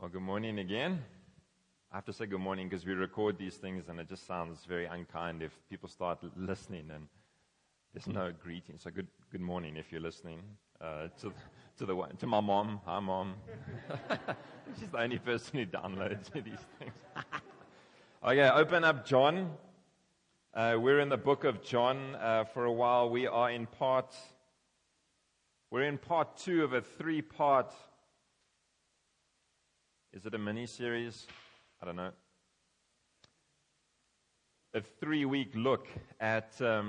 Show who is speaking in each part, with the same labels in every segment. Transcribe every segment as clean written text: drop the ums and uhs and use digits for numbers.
Speaker 1: Well, good morning again. I have to say good morning because we record these things and it just sounds very unkind if people start listening and there's no greeting. So good morning if you're listening. To my mom. Hi, Mom. She's the only person who downloads these things. Okay, open up John. We're in the book of John for a while. We're in part 2 of a 3-part. Is it a mini-series? I don't know. A 3-week look at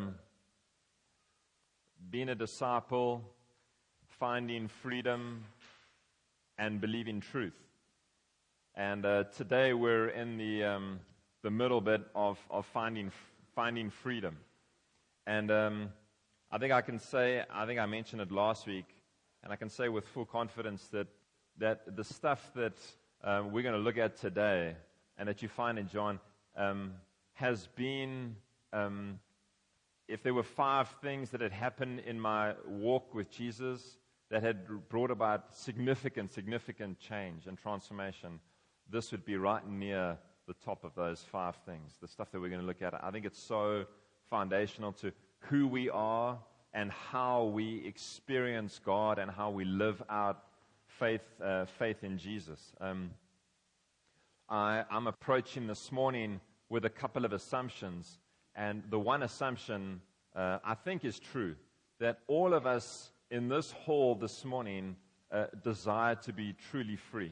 Speaker 1: being a disciple, finding freedom, and believing truth. And today we're in the middle bit of finding freedom. And I think I mentioned it last week, and I can say with full confidence that the stuff that we're going to look at today and that you find in John has been, if there were 5 things that had happened in my walk with Jesus that had brought about significant change and transformation, this would be right near the top of those 5 things, the stuff that we're going to look at. I think it's so foundational to who we are and how we experience God and how we live out faith in Jesus. I'm approaching this morning with a couple of assumptions, and the one assumption I think is true, that all of us in this hall this morning desire to be truly free.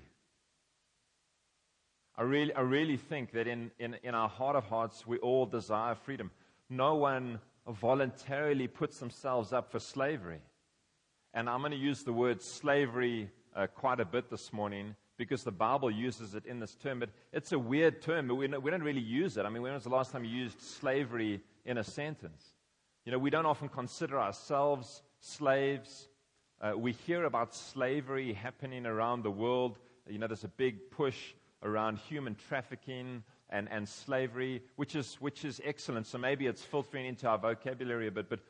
Speaker 1: I really think that in our heart of hearts we all desire freedom. No one voluntarily puts themselves up for slavery. And I'm going to use the word slavery quite a bit this morning because the Bible uses it in this term. But it's a weird term, but we don't really use it. I mean, when was the last time you used slavery in a sentence? You know, we don't often consider ourselves slaves. We hear about slavery happening around the world. You know, there's a big push around human trafficking and slavery, which is excellent. So maybe it's filtering into our vocabulary a bit. But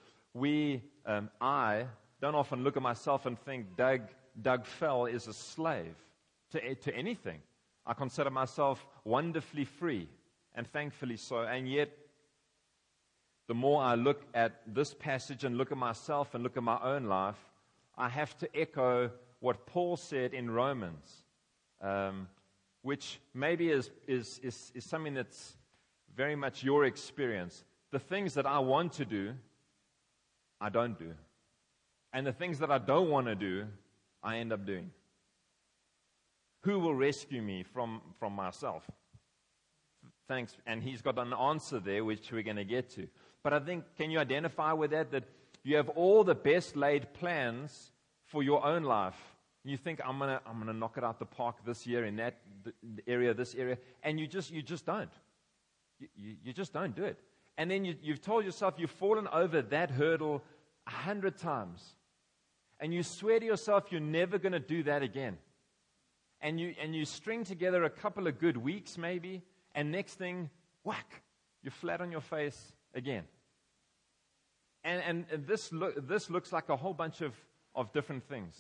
Speaker 1: I don't often look at myself and think Doug Fell is a slave to anything. I consider myself wonderfully free, and thankfully so. And yet, the more I look at this passage and look at myself and look at my own life, I have to echo what Paul said in Romans, which maybe is something that's very much your experience. The things that I want to do, I don't do. And the things that I don't want to do, I end up doing. Who will rescue me from myself? Thanks. And he's got an answer there, which we're going to get to. But I think, can you identify with that you have all the best laid plans for your own life? You think, I'm gonna knock it out the park this year in that area, this area, and you just don't. You just don't do it. And then you've told yourself you've fallen over that hurdle 100 times. And you swear to yourself you're never going to do that again. And you string together a couple of good weeks maybe, and next thing, whack, you're flat on your face again. And this looks like a whole bunch of different things.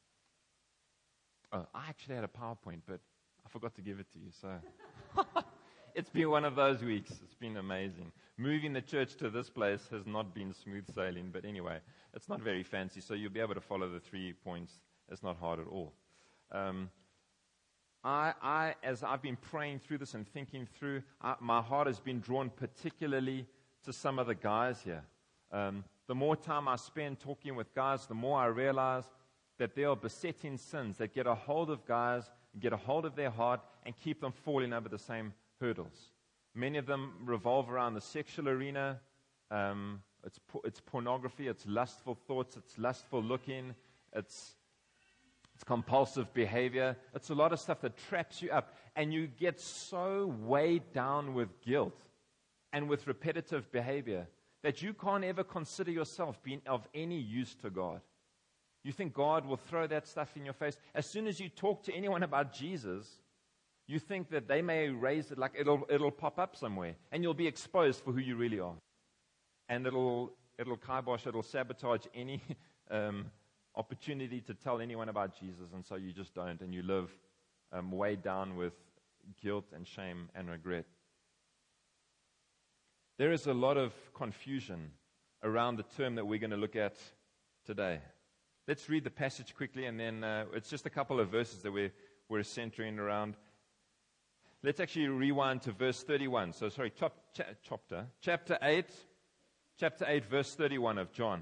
Speaker 1: Oh, I actually had a PowerPoint, but I forgot to give it to you. So it's been one of those weeks. It's been amazing. Moving the church to this place has not been smooth sailing, but anyway, it's not very fancy, so you'll be able to follow the 3 points. It's not hard at all. As I've been praying through this and thinking through, my heart has been drawn particularly to some of the guys here. The more time I spend talking with guys, the more I realize that there are besetting sins that get a hold of guys, get a hold of their heart, and keep them falling over the same hurdles. Many of them revolve around the sexual arena. It's pornography, it's lustful thoughts, it's lustful looking, it's compulsive behavior. It's a lot of stuff that traps you up, and you get so weighed down with guilt and with repetitive behavior that you can't ever consider yourself being of any use to God. You think God will throw that stuff in your face. As soon as you talk to anyone about Jesus, you think that they may raise it, like it'll pop up somewhere, and you'll be exposed for who you really are. And it'll kibosh, it'll sabotage any opportunity to tell anyone about Jesus, and so you just don't, and you live weighed down with guilt and shame and regret. There is a lot of confusion around the term that we're going to look at today. Let's read the passage quickly, and then it's just a couple of verses that we're centering around. Let's actually rewind to verse 31. So, sorry, chapter 8, verse 31 of John.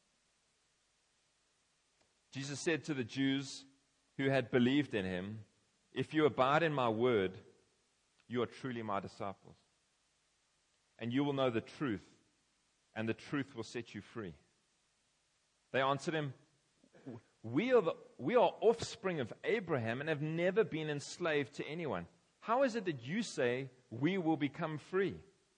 Speaker 1: Jesus said to the Jews who had believed in him, "If you abide in my word, you are truly my disciples. And you will know the truth, and the truth will set you free." They answered him, We are offspring of Abraham and have never been enslaved to anyone. How is it that you say we will become free?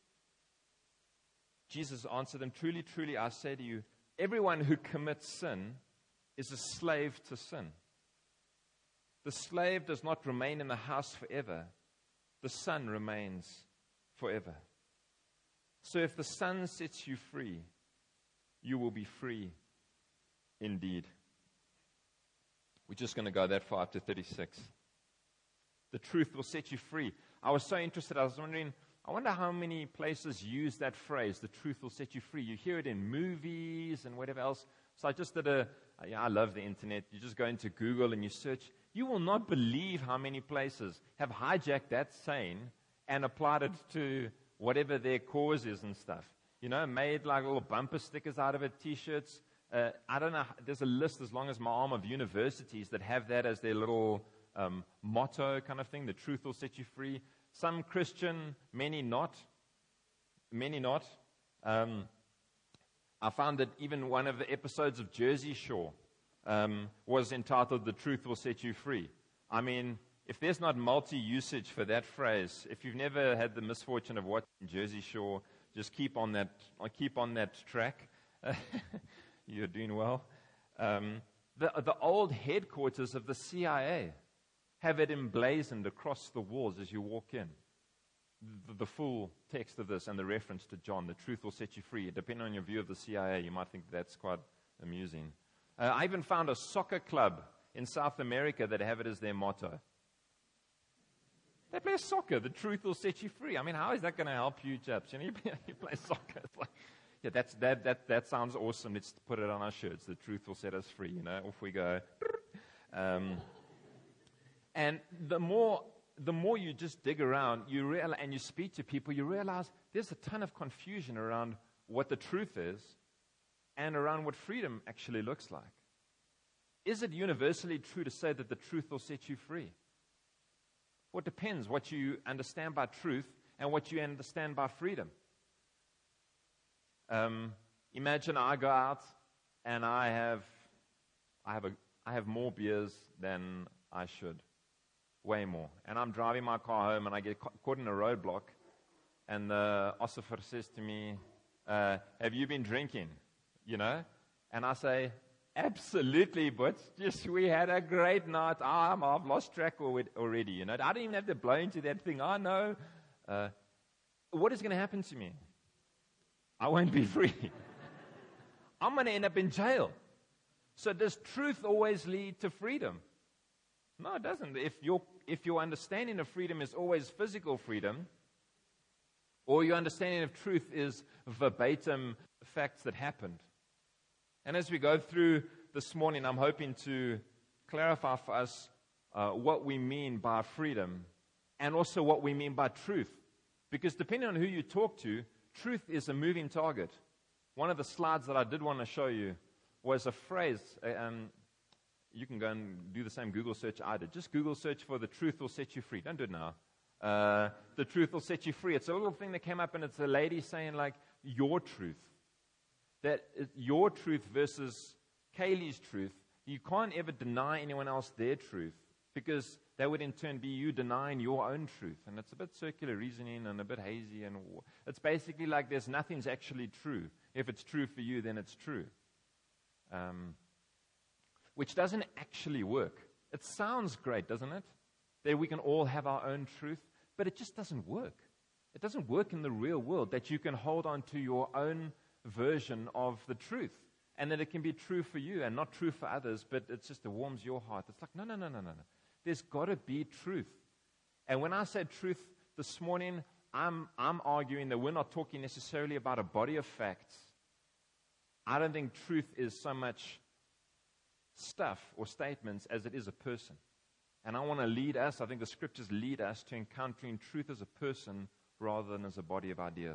Speaker 1: Jesus answered them, "Truly, truly, I say to you, everyone who commits sin is a slave to sin. The slave does not remain in the house forever. The son remains forever. So if the Son sets you free, you will be free indeed." We're just going to go that far up to 36. The truth will set you free. I was so interested. I was wondering, I wonder how many places use that phrase, the truth will set you free. You hear it in movies and whatever else. So I just did I love the internet. You just go into Google and you search. You will not believe how many places have hijacked that saying and applied it to whatever their cause is and stuff. You know, made like little bumper stickers out of it, T-shirts. I don't know, there's a list as long as my arm of universities that have that as their little motto kind of thing. The truth will set you free. Some Christian, many not. Many not. I found that even one of the episodes of Jersey Shore was entitled, "The Truth Will Set You Free." I mean, if there's not multi-usage for that phrase, if you've never had the misfortune of watching Jersey Shore, just keep on that track. You're doing well. The old headquarters of the CIA have it emblazoned across the walls as you walk in. The full text of this and the reference to John, "The truth will set you free." Depending on your view of the CIA, you might think that's quite amusing. I even found a soccer club in South America that have it as their motto. They play soccer. "The truth will set you free." I mean, how is that going to help you, chaps? You know, you play soccer. It's like, yeah, that sounds awesome. Let's put it on our shirts. "The truth will set us free." You know, off we go. And the more you just dig around, you realize, and you speak to people, you realize there's a ton of confusion around what the truth is and around what freedom actually looks like. Is it universally true to say that the truth will set you free? Well, it depends what you understand by truth and what you understand by freedom. Imagine I go out and I have more beers than I should. Way more. And I'm driving my car home and I get caught in a roadblock. And the officer says to me, "Have you been drinking?" You know? And I say, "Absolutely, but just we had a great night. I've lost track already. You know, I don't even have to blow into that thing. I know." What is going to happen to me? I won't be free. I'm going to end up in jail. So does truth always lead to freedom? No, it doesn't. If your understanding of freedom is always physical freedom, or your understanding of truth is verbatim facts that happened. And as we go through this morning, I'm hoping to clarify for us what we mean by freedom and also what we mean by truth. Because depending on who you talk to, truth is a moving target. One of the slides that I did want to show you was a phrase. You can go and do the same Google search I did. Just Google search for "the truth will set you free." Don't do it now. The truth will set you free. It's a little thing that came up, and it's a lady saying, like, your truth. That your truth versus Kaylee's truth. You can't ever deny anyone else their truth, because that would in turn be you denying your own truth. And it's a bit circular reasoning and a bit hazy. And it's basically like there's nothing's actually true. If it's true for you, then it's true. Which doesn't actually work. It sounds great, doesn't it? That we can all have our own truth, but it just doesn't work. It doesn't work in the real world that you can hold on to your own version of the truth, and that it can be true for you and not true for others, but it warms your heart. It's like, no. There's got to be truth. And when I say truth this morning, I'm arguing that we're not talking necessarily about a body of facts. I don't think truth is so much stuff or statements as it is a person. And I want to lead us, I think the scriptures lead us to encountering truth as a person rather than as a body of ideas.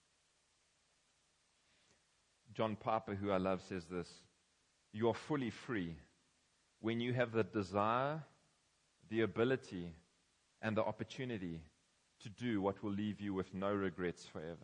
Speaker 1: John Piper, who I love, says this: you are fully free when you have the desire, the ability, and the opportunity to do what will leave you with no regrets forever.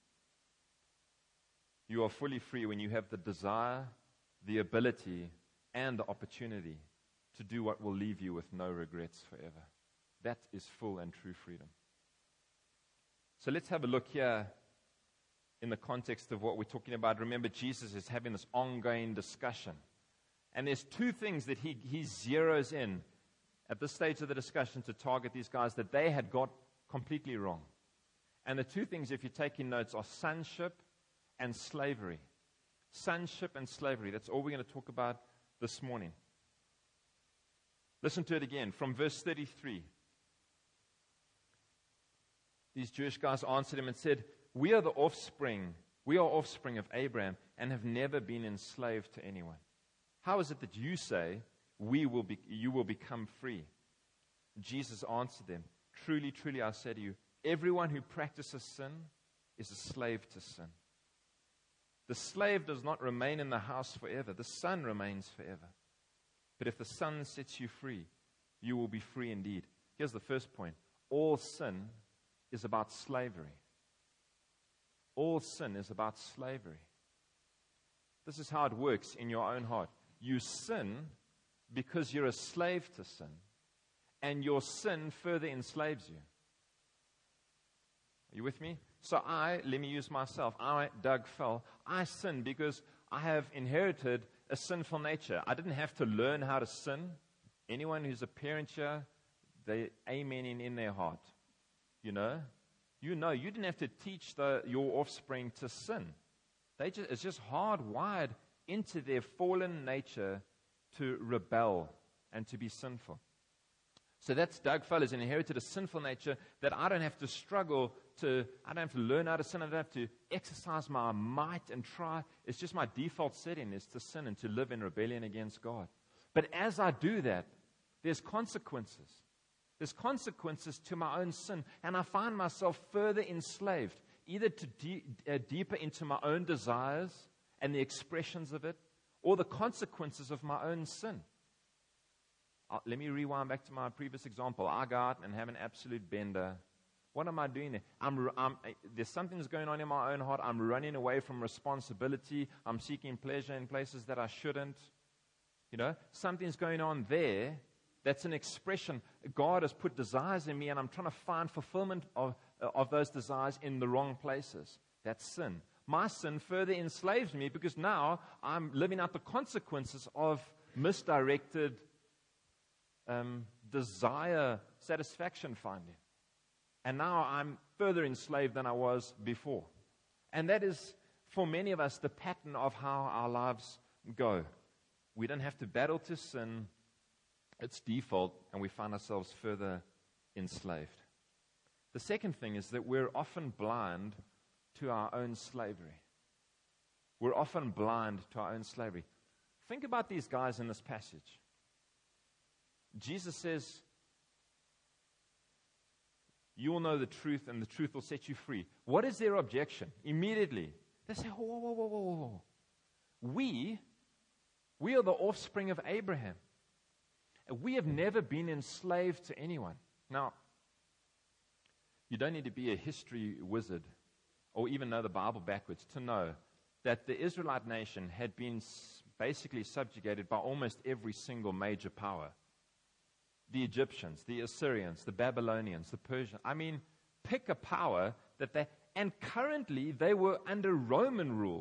Speaker 1: You are fully free when you have the desire, the ability, and the opportunity to do what will leave you with no regrets forever. That is full and true freedom. So let's have a look here in the context of what we're talking about. Remember, Jesus is having this ongoing discussion. And there's two things that he zeroes in at this stage of the discussion to target these guys that they had got completely wrong. And the two things, if you're taking notes, are sonship and slavery. Sonship and slavery. That's all we're going to talk about this morning. Listen to it again from verse 33. These Jewish guys answered him and said, we are offspring of Abraham and have never been enslaved to anyone. How is it that you say you will become free? Jesus answered them, truly, truly, I say to you, everyone who practices sin is a slave to sin. The slave does not remain in the house forever. The son remains forever. But if the Son sets you free, you will be free indeed. Here's the first point. All sin is about slavery. All sin is about slavery. This is how it works in your own heart. You sin because you're a slave to sin, and your sin further enslaves you. Are you with me? So let me use myself. Doug Fell, I sin because I have inherited a sinful nature. I didn't have to learn how to sin. Anyone who's a parent here, they're amening in their heart. You didn't have to teach your offspring to sin. It's just hardwired into their fallen nature to rebel and to be sinful. So that's Doug Fell has inherited a sinful nature that I don't have to struggle to, I don't have to learn how to sin, I don't have to exercise my might and try. It's just my default setting is to sin and to live in rebellion against God. But as I do that, there's consequences. There's consequences to my own sin, and I find myself further enslaved, either to deeper into my own desires and the expressions of it, or the consequences of my own sin. Let me rewind back to my previous example. I go out and have an absolute bender. What am I doing there? There's something that's going on in my own heart. I'm running away from responsibility. I'm seeking pleasure in places that I shouldn't. Something's going on there. That's an expression. God has put desires in me, and I'm trying to find fulfillment of those desires in the wrong places. That's sin. My sin further enslaves me because now I'm living out the consequences of misdirected desire satisfaction finding. And now I'm further enslaved than I was before. And that is, for many of us, the pattern of how our lives go. We don't have to battle to sin. It's default, and we find ourselves further enslaved. The second thing is that we're often blind to our own slavery. We're often blind to our own slavery. Think about these guys in this passage. Jesus says, you will know the truth, and the truth will set you free. What is their objection? Immediately, they say, whoa. We are the offspring of Abraham. We have never been enslaved to anyone. Now, you don't need to be a history wizard or even know the Bible backwards to know that the Israelite nation had been basically subjugated by almost every single major power. The Egyptians, the Assyrians, the Babylonians, the Persians. Pick a power and currently they were under Roman rule.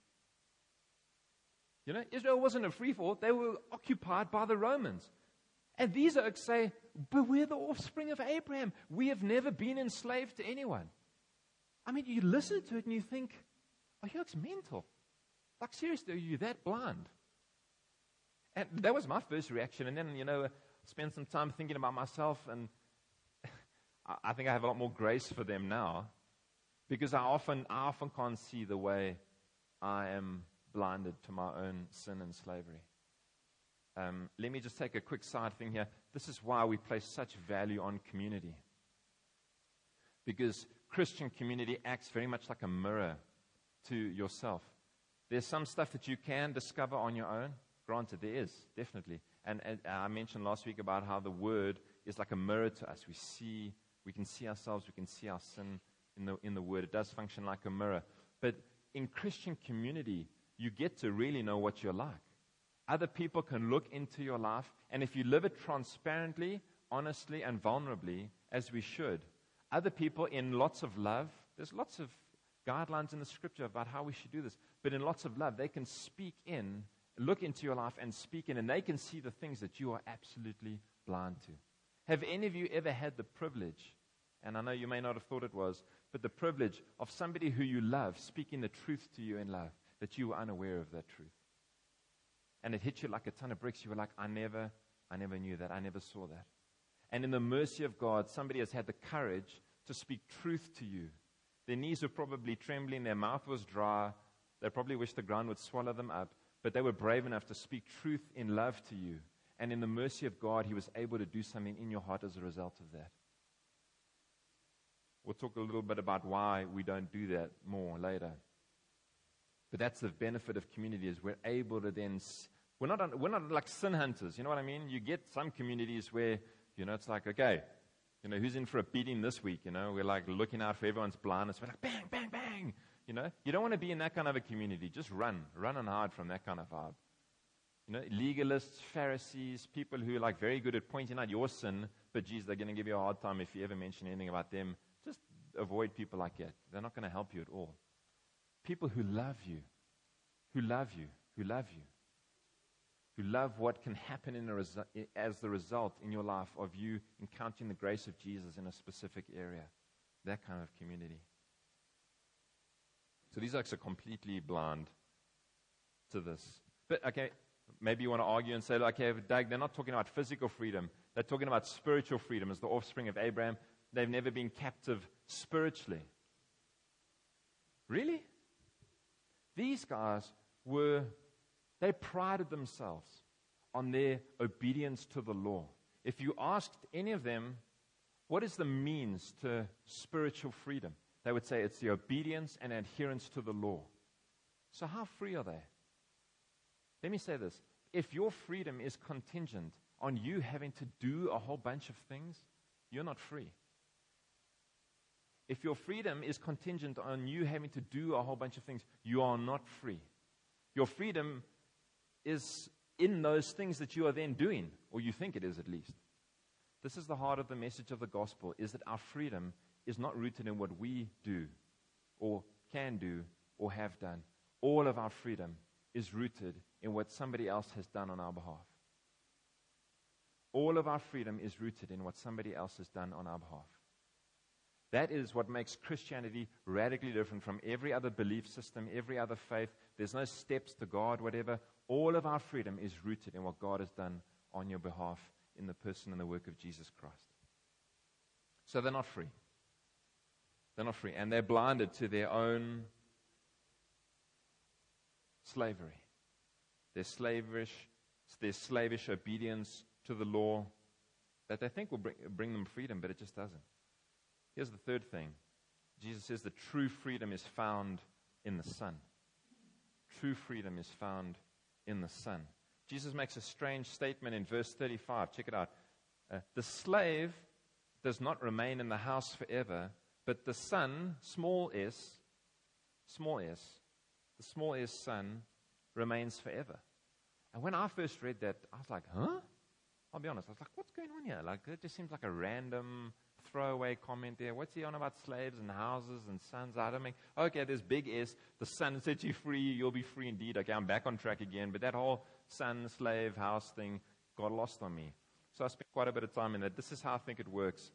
Speaker 1: Israel wasn't a free-for-all. They were occupied by the Romans. And these oaks say, but we're the offspring of Abraham. We have never been enslaved to anyone. You listen to it and you think, oh, you oaks mental. Like, seriously, are you that blind? And that was my first reaction. And then, spend some time thinking about myself, and I think I have a lot more grace for them now, because I often can't see the way I am blinded to my own sin and slavery. Let me just take a quick side thing here. This is why we place such value on community. Because Christian community acts very much like a mirror to yourself. There's some stuff that you can discover on your own. Granted, there is, definitely. And I mentioned last week about how the Word is like a mirror to us. We can see ourselves, we can see our sin in the Word. It does function like a mirror. But in Christian community, you get to really know what you're like. Other people can look into your life, and if you live it transparently, honestly, and vulnerably, as we should, other people in lots of love, there's lots of guidelines in the Scripture about how we should do this, but in lots of love, they can speak in, look into your life and speak in, and they can see the things that you are absolutely blind to. Have any of you ever had the privilege, and I know you may not have thought it was, but the privilege of somebody who you love speaking the truth to you in love, that you were unaware of that truth? And it hit you like a ton of bricks. You were like, I never knew that. I never saw that. And in the mercy of God, somebody has had the courage to speak truth to you. Their knees were probably trembling. Their mouth was dry. They probably wished the ground would swallow them up. But they were brave enough to speak truth in love to you. And in the mercy of God, He was able to do something in your heart as a result of that. We'll talk a little bit about why we don't do that more later. But that's the benefit of community, is we're able to then... We're not like sin hunters, you know what I mean? You get some communities where, it's like, okay, who's in for a beating this week? We're like looking out for everyone's blindness. We're like, bang, bang, bang. You don't want to be in that kind of a community. Just run and hide from that kind of vibe. Legalists, Pharisees, people who are like very good at pointing out your sin, but geez, they're going to give you a hard time if you ever mention anything about them. Just avoid people like that. They're not going to help you at all. People who love you, who love you, who love you. Who love what can happen as the result in your life of you encountering the grace of Jesus in a specific area. That kind of community. So these guys are completely blind to this. But, okay, maybe you want to argue and say, okay, Doug, they're not talking about physical freedom. They're talking about spiritual freedom as the offspring of Abraham. They've never been captive spiritually. Really? These guys they prided themselves on their obedience to the law. If you asked any of them, what is the means to spiritual freedom? They would say it's the obedience and adherence to the law. So how free are they? Let me say this. If your freedom is contingent on you having to do a whole bunch of things, you're not free. If your freedom is contingent on you having to do a whole bunch of things, you are not free. Your freedom is in those things that you are then doing, or you think it is at least. This is the heart of the message of the gospel, is that our freedom is not rooted in what we do, or can do, or have done. All of our freedom is rooted in what somebody else has done on our behalf. All of our freedom is rooted in what somebody else has done on our behalf. That is what makes Christianity radically different from every other belief system, every other faith. There's no steps to God, whatever. All of our freedom is rooted in what God has done on your behalf in the person and the work of Jesus Christ. So they're not free. They're not free. And they're blinded to their own slavery. Their slavish obedience to the law that they think will bring them freedom, but it just doesn't. Here's the third thing. Jesus says that true freedom is found in the Son. True freedom is found in the Son. Jesus makes a strange statement in verse 35. Check it out. The slave does not remain in the house forever, but the Son, small s, the small s Son, remains forever. And when I first read that, I was like, huh? I'll be honest. I was like, what's going on here? Like, it just seems like a random throwaway comment there. What's he on about slaves and houses and sons? I don't mean, okay, there's big S. The Son sets you free. You'll be free indeed. Okay, I'm back on track again. But that whole son, slave, house thing got lost on me. So I spent quite a bit of time in that. This is how I think it works.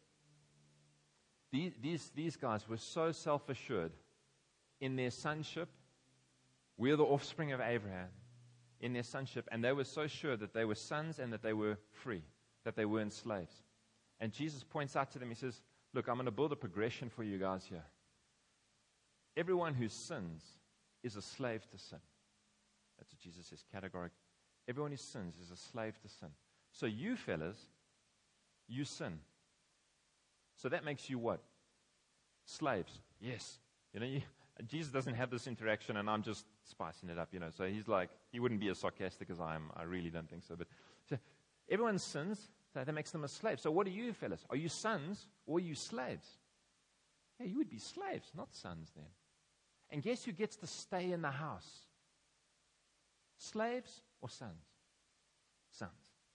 Speaker 1: These guys were so self-assured in their sonship. We're the offspring of Abraham. In their sonship. And they were so sure that they were sons and that they were free. that they weren't slaves. And Jesus points out to them, he says, look, I'm going to build a progression for you guys here. Everyone who sins is a slave to sin. That's what Jesus says, categorically. Everyone who sins is a slave to sin. So you fellas, you sin. So that makes you what? Slaves. Yes. Jesus doesn't have this interaction, and I'm just spicing it up, So he's like, he wouldn't be as sarcastic as I am. I really don't think so. But so everyone sins, so that makes them a slave. So what are you fellas? Are you sons or are you slaves? Yeah, you would be slaves, not sons then. And guess who gets to stay in the house? Slaves or sons? Sons.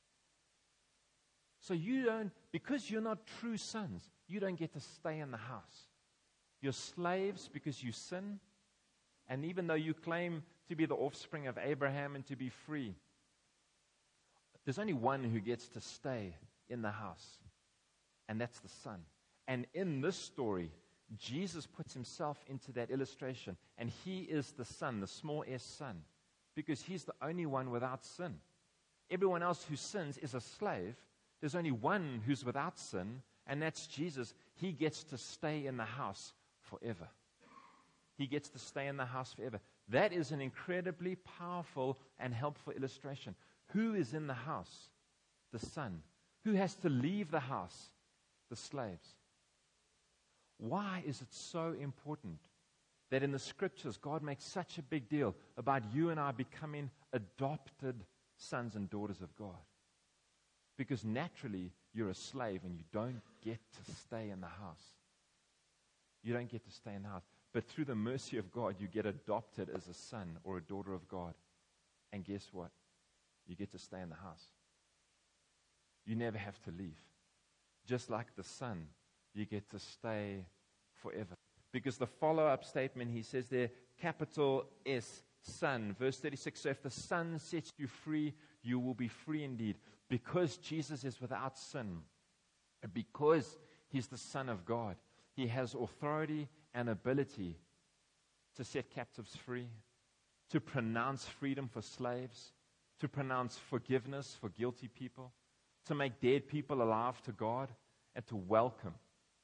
Speaker 1: So you don't, because you're not true sons, you don't get to stay in the house. You're slaves because you sin. And even though you claim to be the offspring of Abraham and to be free, there's only one who gets to stay in the house. And that's the Son. And in this story, Jesus puts himself into that illustration. And he is the Son, the small s Son. Because he's the only one without sin. Everyone else who sins is a slave. There's only one who's without sin, and that's Jesus. He gets to stay in the house forever. He gets to stay in the house forever. That is an incredibly powerful and helpful illustration. Who is in the house? The Son. Who has to leave the house? The slaves. Why is it so important that in the Scriptures God makes such a big deal about you and I becoming adopted sons and daughters of God? Because naturally you're a slave and you don't get to stay in the house. You don't get to stay in the house. But through the mercy of God, you get adopted as a son or a daughter of God. And guess what? You get to stay in the house. You never have to leave. Just like the Son, you get to stay forever. Because the follow-up statement, he says there, capital S, Son. Verse 36, so if the Son sets you free, you will be free indeed. Because Jesus is without sin, and because he's the Son of God, he has authority and ability to set captives free, to pronounce freedom for slaves, to pronounce forgiveness for guilty people, to make dead people alive to God, and to welcome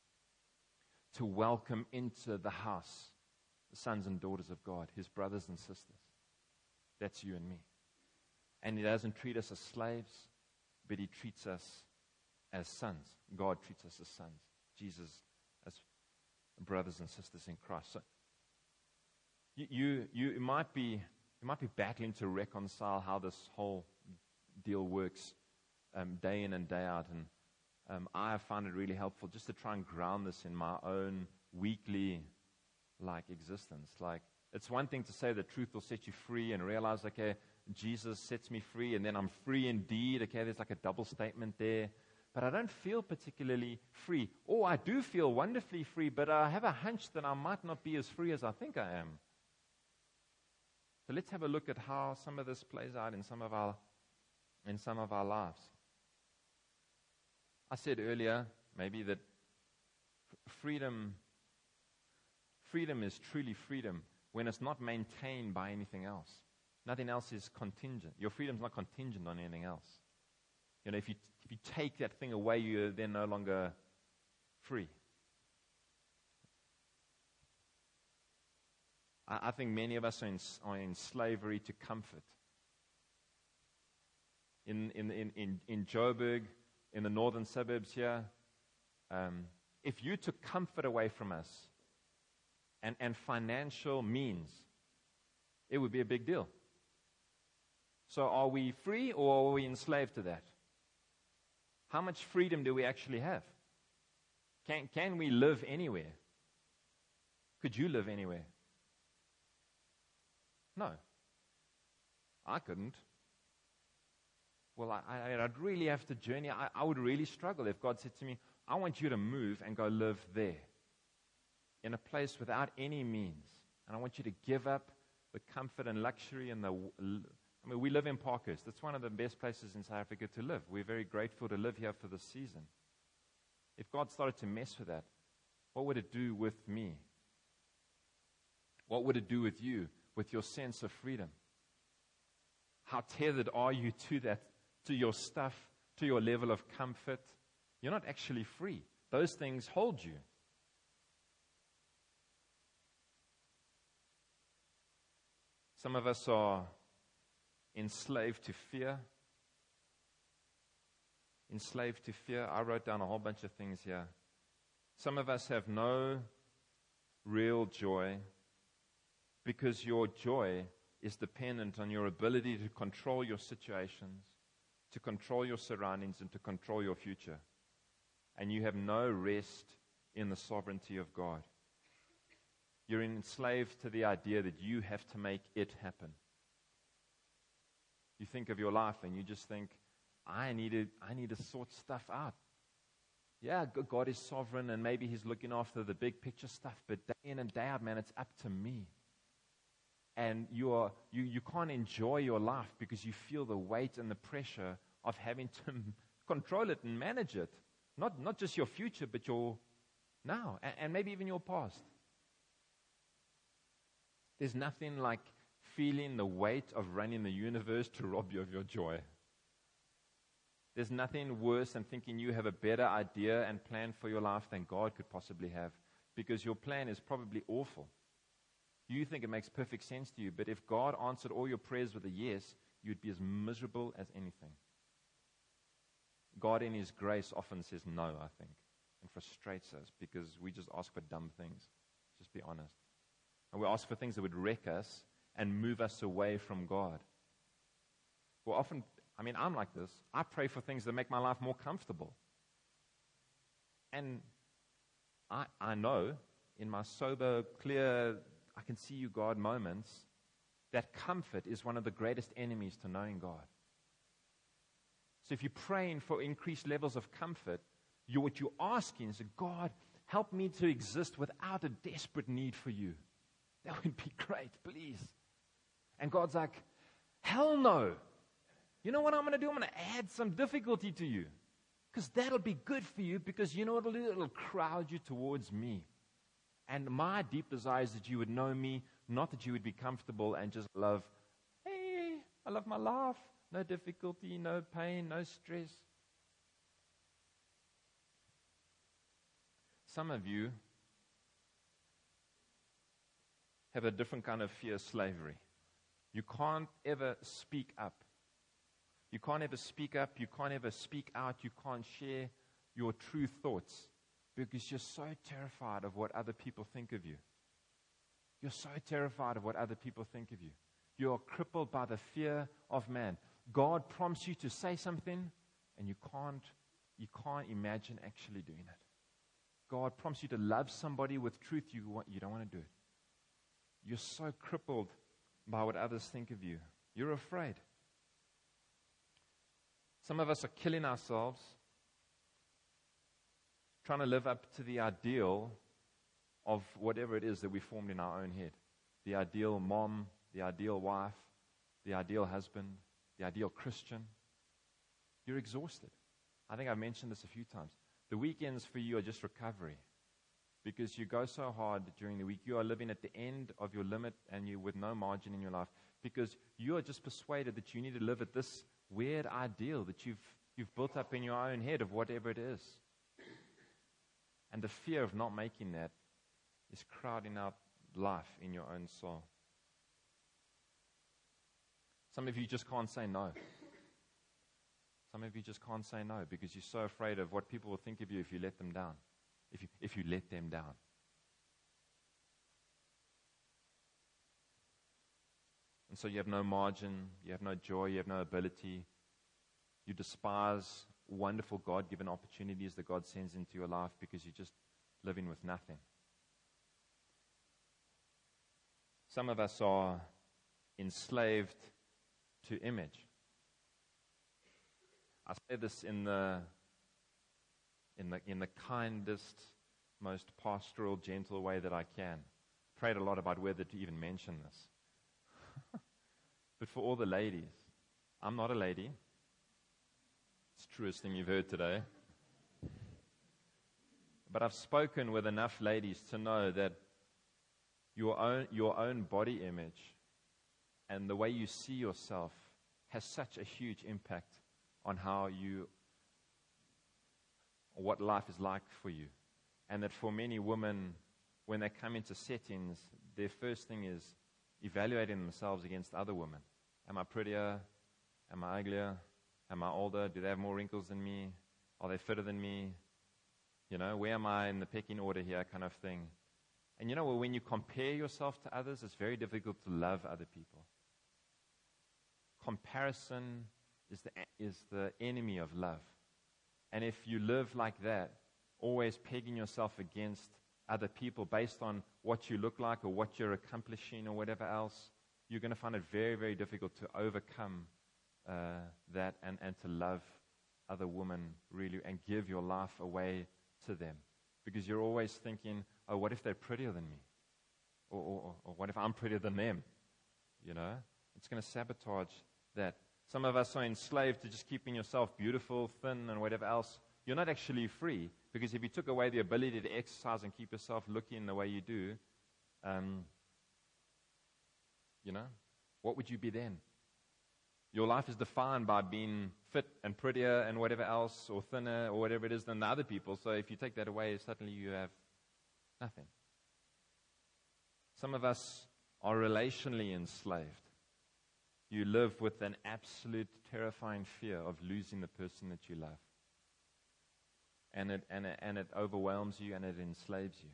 Speaker 1: into the house the sons and daughters of God, his brothers and sisters. That's you and me. And he doesn't treat us as slaves, but he treats us as sons. God treats us as sons. Jesus as brothers and sisters in Christ. So you might be battling to reconcile how this whole deal works day in and day out. And I have found it really helpful just to try and ground this in my own weekly existence. It's one thing to say the truth will set you free and realize, okay, Jesus sets me free and then I'm free indeed. Okay, there's like a double statement there. But I don't feel particularly free. Or I do feel wonderfully free, but I have a hunch that I might not be as free as I think I am. So let's have a look at how some of this plays out in some of our lives. I said earlier, maybe that freedom is truly freedom when it's not maintained by anything else. Nothing else is contingent. Your freedom's not contingent on anything else. If you take that thing away, you're then no longer free. I think many of us are in slavery to comfort. In Joburg, in the northern suburbs here, if you took comfort away from us and financial means, it would be a big deal. So are we free or are we enslaved to that? How much freedom do we actually have? Can we live anywhere? Could you live anywhere? No. I couldn't. Well, I'd really have to journey. I would really struggle if God said to me, I want you to move and go live there, in a place without any means. And I want you to give up the comfort and luxury and we live in Parkhurst. It's one of the best places in South Africa to live. We're very grateful to live here for this season. If God started to mess with that, what would it do with me? What would it do with you, with your sense of freedom? How tethered are you to that, to your stuff, to your level of comfort, you're not actually free. Those things hold you. Some of us are enslaved to fear. Enslaved to fear. I wrote down a whole bunch of things here. Some of us have no real joy because your joy is dependent on your ability to control your situations, to control your surroundings, and to control your future. And you have no rest in the sovereignty of God. You're enslaved to the idea that you have to make it happen. You think of your life and you just think, I need to sort stuff out. Yeah, God is sovereign and maybe He's looking after the big picture stuff, but day in and day out, man, it's up to me. And you can't enjoy your life because you feel the weight and the pressure of having to control it and manage it. Not just your future, but your now, and maybe even your past. There's nothing like feeling the weight of running the universe to rob you of your joy. There's nothing worse than thinking you have a better idea and plan for your life than God could possibly have, because your plan is probably awful. You think it makes perfect sense to you, but if God answered all your prayers with a yes, you'd be as miserable as anything. God in His grace often says no, I think, and frustrates us because we just ask for dumb things. Just be honest. And we ask for things that would wreck us and move us away from God. Well, often, I'm like this. I pray for things that make my life more comfortable. And I know in my sober, clear, I can see you, God moments, that comfort is one of the greatest enemies to knowing God. So if you're praying for increased levels of comfort, what you're asking is, God, help me to exist without a desperate need for you. That would be great, please. And God's like, hell no. You know what I'm going to do? I'm going to add some difficulty to you. Because that'll be good for you, because you know what it'll do? It'll crowd you towards me. And my deep desire is that you would know me, not that you would be comfortable and just love, hey, I love my life. No difficulty, no pain, no stress. Some of you have a different kind of fear of slavery. You can't ever speak up. You can't ever speak up. You can't ever speak out. You can't share your true thoughts because you're so terrified of what other people think of you. You're so terrified of what other people think of you. You are crippled by the fear of man. God prompts you to say something, and you can't imagine actually doing it. God prompts you to love somebody with truth, you don't want to do it. You're so crippled by what others think of you. You're afraid. Some of us are killing ourselves trying to live up to the ideal of whatever it is that we formed in our own head. The ideal mom, the ideal wife, the ideal husband, the ideal Christian. You're exhausted. I think I've mentioned this a few times. The weekends for you are just recovery. Because you go so hard during the week. You are living at the end of your limit and you with no margin in your life. Because you are just persuaded that you need to live at this weird ideal that you've built up in your own head of whatever it is. And the fear of not making that is crowding out life in your own soul. Some of you just can't say no. Some of you just can't say no because you're so afraid of what people will think of you if you let them down. If you let them down. And so you have no margin, you have no joy, you have no ability. You despise wonderful God-given opportunities that God sends into your life because you're just living with nothing. Some of us are enslaved to image. I say this in the kindest, most pastoral, gentle way that I can. Prayed a lot about whether to even mention this. But for all the ladies, I'm not a lady. It's the truest thing you've heard today. But I've spoken with enough ladies to know that your own body image and the way you see yourself has such a huge impact on how you what life is like for you. And that for many women, when they come into settings, their first thing is evaluating themselves against other women. Am I prettier? Am I uglier? Am I older? Do they have more wrinkles than me? Are they fitter than me? Where am I in the pecking order here, kind of thing. And when you compare yourself to others, it's very difficult to love other people. Comparison is the enemy of love. And if you live like that, always pegging yourself against other people based on what you look like or what you're accomplishing or whatever else, you're going to find it very, very difficult to overcome that and to love other women really and give your life away to them. Because you're always thinking, oh, what if they're prettier than me? Or what if I'm prettier than them? It's going to sabotage that. Some of us are enslaved to just keeping yourself beautiful, thin, and whatever else. You're not actually free, because if you took away the ability to exercise and keep yourself looking the way you do, what would you be then? Your life is defined by being fit and prettier and whatever else, or thinner, or whatever it is than the other people. So if you take that away, suddenly you have nothing. Some of us are relationally enslaved. You live with an absolute terrifying fear of losing the person that you love. And it overwhelms you and it enslaves you.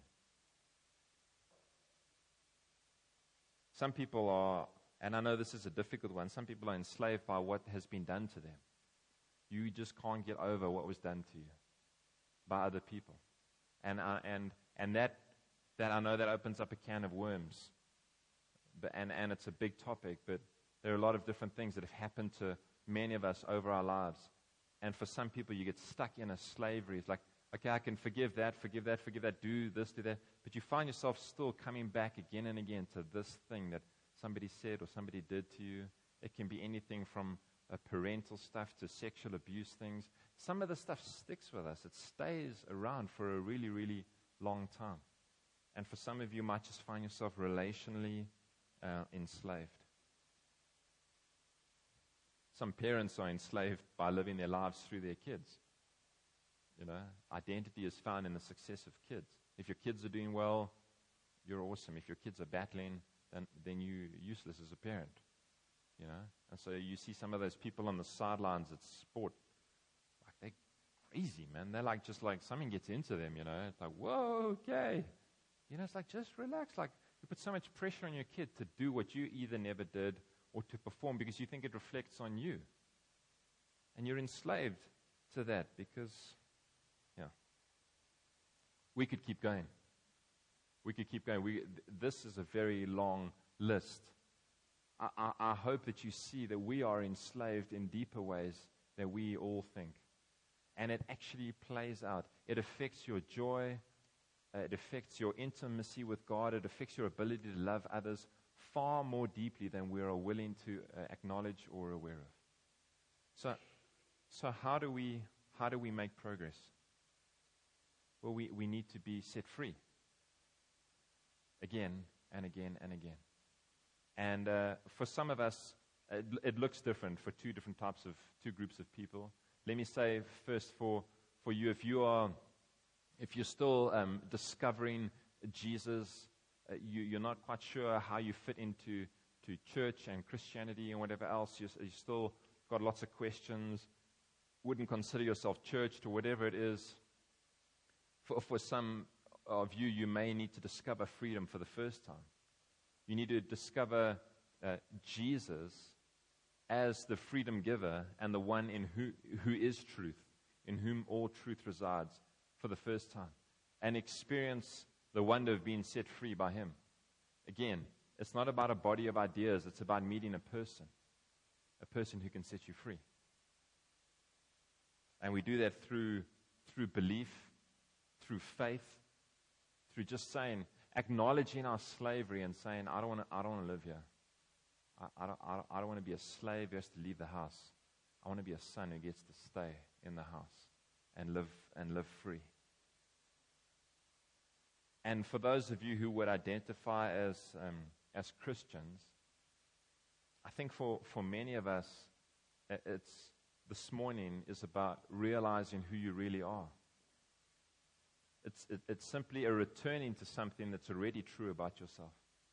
Speaker 1: Some people are, and I know this is a difficult one, some people are enslaved by what has been done to them. You just can't get over what was done to you by other people. And that I know that opens up a can of worms. And it's a big topic, but there are a lot of different things that have happened to many of us over our lives. And for some people, you get stuck in a slavery. It's like, okay, I can forgive that, do this, do that. But you find yourself still coming back again and again to this thing that somebody said or somebody did to you. It can be anything from parental stuff to sexual abuse things. Some of the stuff sticks with us. It stays around for a really, really long time. And for some of you, might just find yourself relationally enslaved. Some parents are enslaved by living their lives through their kids. Identity is found in the success of kids. If your kids are doing well, you're awesome. If your kids are battling, then you're useless as a parent. And so you see some of those people on the sidelines at sport, like they're crazy, man. They're like just like something gets into them. It's like, whoa, okay. It's like just relax. Like you put so much pressure on your kid to do what you either never did or to perform because you think it reflects on you. And you're enslaved to that because, we could keep going. This is a very long list. I hope that you see that we are enslaved in deeper ways than we all think. And it actually plays out. It affects your joy. It affects your intimacy with God. It affects your ability to love others far more deeply than we are willing to acknowledge or aware of. So how do we make progress? Well, we need to be set free again and again and again. And for some of us, it looks different for two groups of people. Let me say first for you, if you're still discovering Jesus, you're not quite sure how you fit into church and Christianity and whatever else, you still got lots of questions, wouldn't consider yourself churched or whatever it is. For some of you, you may need to discover freedom for the first time. You need to discover Jesus as the freedom giver and the one in who is truth, in whom all truth resides for the first time, and experience the wonder of being set free by Him. Again, it's not about a body of ideas. It's about meeting a person who can set you free. And we do that through belief, through faith, through just acknowledging our slavery and saying, I don't want to live here. I don't want to be a slave who has to leave the house. I want to be a son who gets to stay in the house and live free. And for those of you who would identify as Christians, I think for many of us, this morning is about realizing who you really are. It's simply a returning to something that's already true about yourself.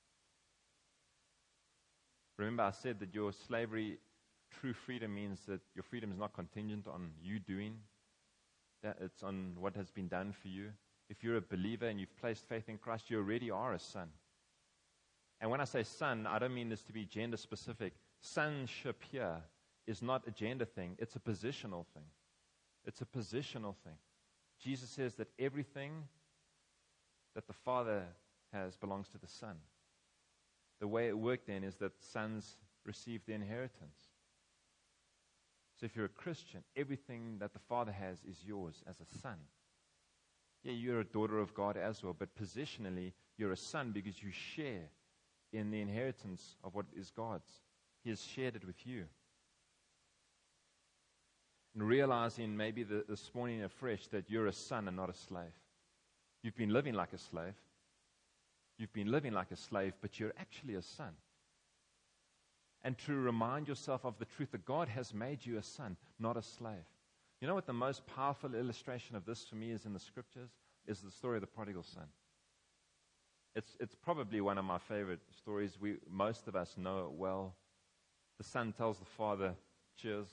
Speaker 1: Remember, I said that your slavery, true freedom, means that your freedom is not contingent on you doing, that it's on what has been done for you. If you're a believer and you've placed faith in Christ, you already are a son. And when I say son, I don't mean this to be gender specific. Sonship here is not a gender thing. It's a positional thing. It's a positional thing. Jesus says that everything that the Father has belongs to the Son. The way it worked then is that sons receive the inheritance. So if you're a Christian, everything that the Father has is yours as a son. Yeah, you're a daughter of God as well, but positionally, you're a son because you share in the inheritance of what is God's. He has shared it with you. And realizing maybe this morning afresh that you're a son and not a slave. You've been living like a slave. You've been living like a slave, but you're actually a son. And to remind yourself of the truth that God has made you a son, not a slave. You know what the most powerful illustration of this for me is in the scriptures? Is the story of the prodigal son. It's probably one of my favorite stories. Most of us know it well. The son tells the father, cheers,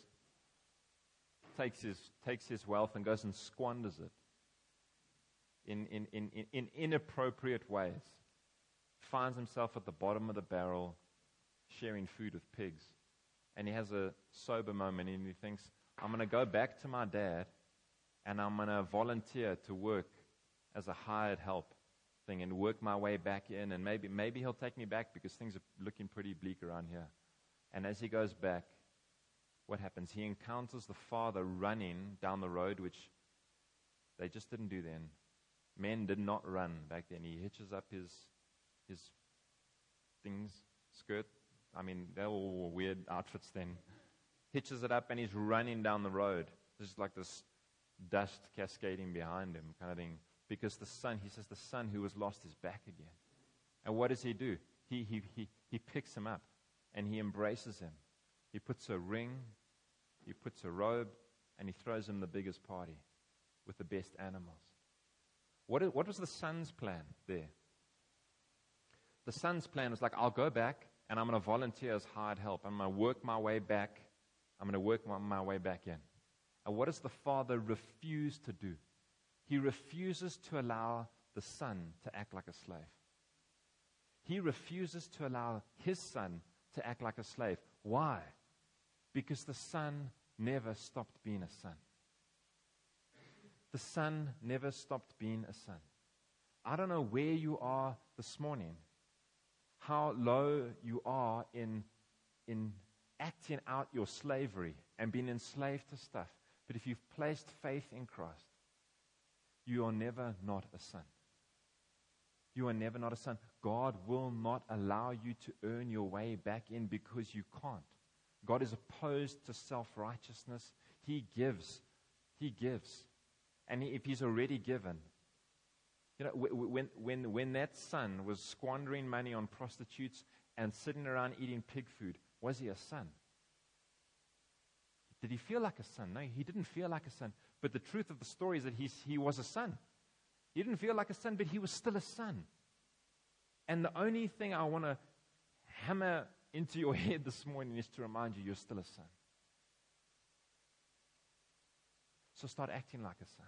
Speaker 1: takes his wealth and goes and squanders it in inappropriate ways. Finds himself at the bottom of the barrel sharing food with pigs. And he has a sober moment and he thinks, I'm going to go back to my dad and I'm going to volunteer to work as a hired help thing and work my way back in, and maybe he'll take me back because things are looking pretty bleak around here. And as he goes back, what happens? He encounters the father running down the road, which they just didn't do then. Men did not run back then. He hitches up his skirt. I mean, they all wore weird outfits then. Hitches it up and he's running down the road. There's like this dust cascading behind him kind of thing. Because the son, he says, the son who was lost is back again. And what does he do? He picks him up and he embraces him. He puts a ring, he puts a robe, and he throws him the biggest party with the best animals. What was the son's plan there? The son's plan was like, I'll go back and I'm going to volunteer as hired help. I'm going to work my way back. I'm going to work my way back in. And what does the father refuse to do? He refuses to allow the son to act like a slave. He refuses to allow his son to act like a slave. Why? Because the son never stopped being a son. The son never stopped being a son. I don't know where you are this morning, how low you are in acting out your slavery and being enslaved to stuff. But if you've placed faith in Christ, you are never not a son. You are never not a son. God will not allow you to earn your way back in because you can't. God is opposed to self-righteousness. He gives. He gives. And if he's already given, you know, when that son was squandering money on prostitutes and sitting around eating pig food, was he a son? Did he feel like a son? No, he didn't feel like a son. But the truth of the story is that he was a son. He didn't feel like a son, but he was still a son. And the only thing I want to hammer into your head this morning is to remind you, you're still a son. So start acting like a son.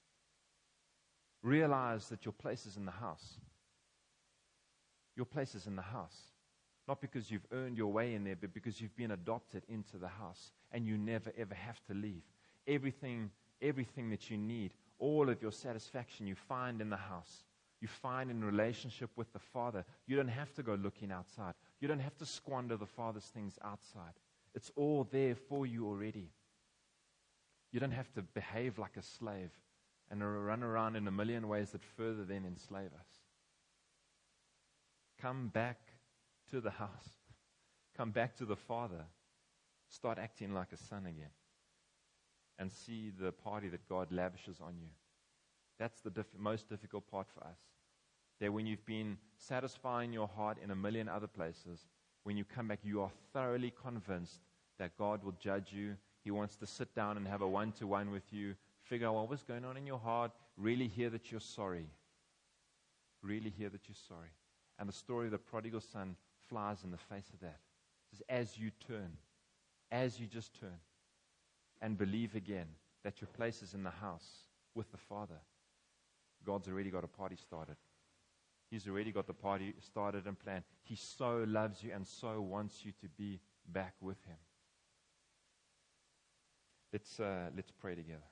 Speaker 1: Realize that your place is in the house. Your place is in the house. Not because you've earned your way in there, but because you've been adopted into the house. And you never, ever have to leave. Everything that you need, all of your satisfaction you find in the house. You find in relationship with the Father. You don't have to go looking outside. You don't have to squander the Father's things outside. It's all there for you already. You don't have to behave like a slave and run around in a million ways that further then enslave us. Come back to the house. Come back to the Father. Start acting like a son again. And see the party that God lavishes on you. That's the most difficult part for us. That when you've been satisfying your heart in a million other places, when you come back, you are thoroughly convinced that God will judge you. He wants to sit down and have a one-to-one with you, figure out what was going on in your heart, really hear that you're sorry. Really hear that you're sorry. And the story of the prodigal son flies in the face of that. It says, as you just turn and believe again that your place is in the house with the Father, God's already got a party started. He's already got the party started and planned. He so loves you and so wants you to be back with Him. Let's pray together.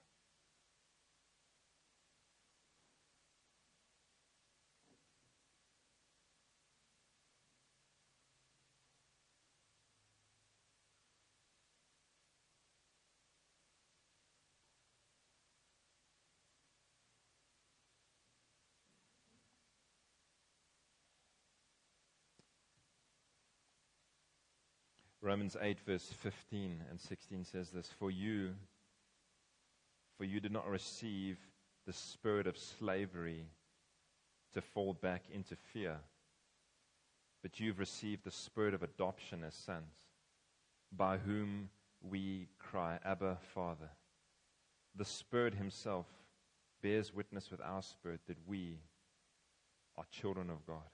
Speaker 1: Romans 8, verse 15 and 16 says this, For you did not receive the spirit of slavery to fall back into fear, but you've received the spirit of adoption as sons, by whom we cry, Abba, Father. The Spirit Himself bears witness with our spirit that we are children of God.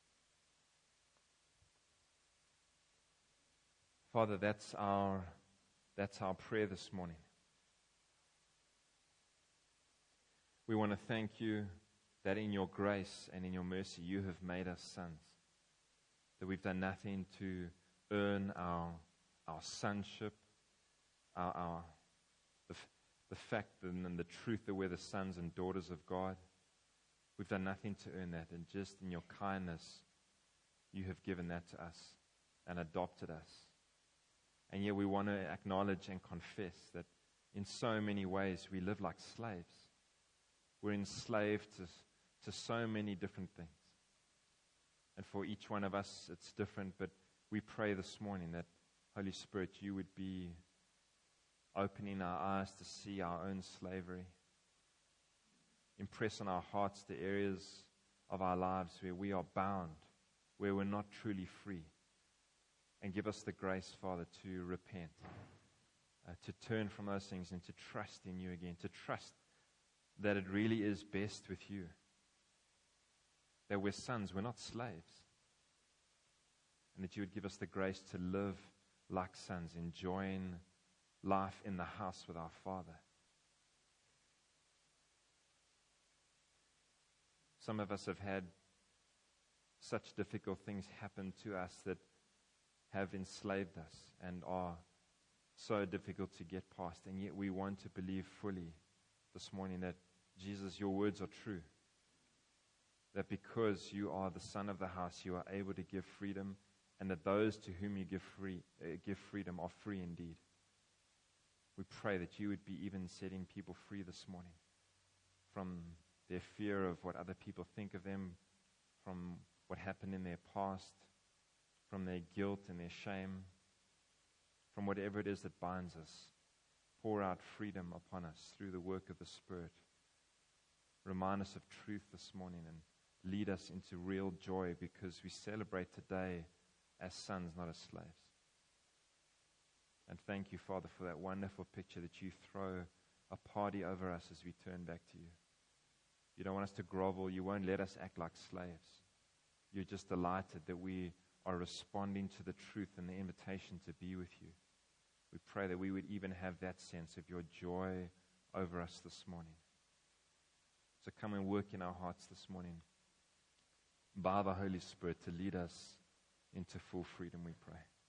Speaker 1: Father, that's our prayer this morning. We want to thank you that in your grace and in your mercy you have made us sons. That we've done nothing to earn our sonship, the fact and the truth that we're the sons and daughters of God. We've done nothing to earn that, and just in your kindness you have given that to us and adopted us. And yet we want to acknowledge and confess that in so many ways we live like slaves. We're enslaved to so many different things. And for each one of us it's different, but we pray this morning that, Holy Spirit, you would be opening our eyes to see our own slavery. Impress on our hearts the areas of our lives where we are bound, where we're not truly free. And give us the grace, Father, to repent, to turn from those things and to trust in you again, to trust that it really is best with you. That we're sons, we're not slaves. And that you would give us the grace to live like sons, enjoying life in the house with our Father. Some of us have had such difficult things happen to us that have enslaved us and are so difficult to get past. And yet we want to believe fully this morning that, Jesus, your words are true. That because you are the Son of the house, you are able to give freedom, and that those to whom you give freedom are free indeed. We pray that you would be even setting people free this morning from their fear of what other people think of them, from what happened in their past, from their guilt and their shame, from whatever it is that binds us. Pour out freedom upon us through the work of the Spirit. Remind us of truth this morning and lead us into real joy, because we celebrate today as sons, not as slaves. And thank you, Father, for that wonderful picture that you throw a party over us as we turn back to you. You don't want us to grovel. You won't let us act like slaves. You're just delighted that we are responding to the truth and the invitation to be with you. We pray that we would even have that sense of your joy over us this morning. So come and work in our hearts this morning by the Holy Spirit to lead us into full freedom, we pray.